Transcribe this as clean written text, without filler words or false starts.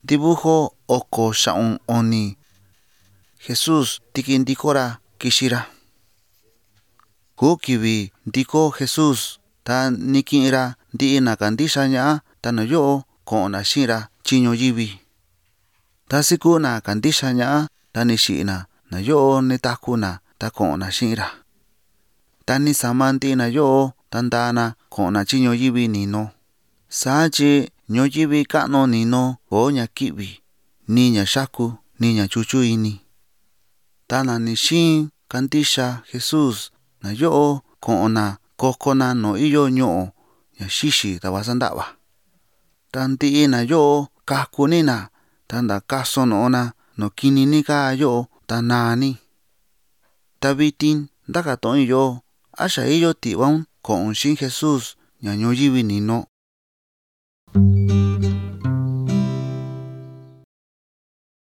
dibujo oko xa'un oni Jesus tikindikora kixira. Kuu kivi ndiko Jesus ta niki'ira ndi'i na kandixia ña'a ta nayo'o ko'ona xi'ira chiñu yivi. Ta siku na kandixia ña'a ta ni xi'ina nayo'o nitakuna ta ko'ona xi'ira. Ta ni sama ndi'i nayo'o ta ndana ko'ona chiñu yivi nino. Saa chi ñuyivi ka'nu nino koo ña ki'vi, ni ña xaku, ni ña chuchu ini. Ta nani xiin kandixia Jesus nayo'o ko'ona kokona nu iyo ñu'u ña xixi ta vasanda'va. Ta ndi'i nayo'o kakunina ta ndakasu nu'una nu kini ni kaa yo'o ta naa ni. Ta vitin ndakatu'in yo'o a xa iyo ti'vaun ko'un xiin Jesus ña ñuyivi nino.